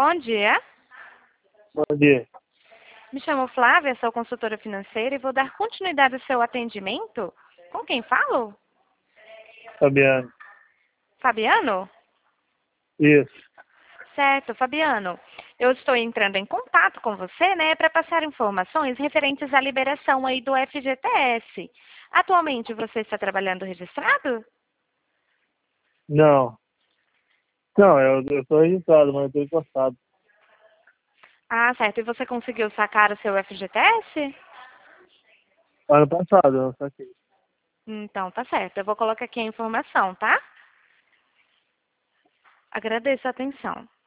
Bom dia. Bom dia. Me chamo Flávia, sou consultora financeira e vou dar continuidade ao seu atendimento. Com quem falo? Fabiano. Fabiano? Isso. Certo, Fabiano. Eu estou entrando em contato com você, né, para passar informações referentes à liberação aí do FGTS. Atualmente você está trabalhando registrado? Não. Não, eu estou registrado, mas eu estou encostado. Ah, certo. E você conseguiu sacar o seu FGTS? Ano passado, eu saquei. Então, tá certo. Eu vou colocar aqui a informação, tá? Agradeço a atenção.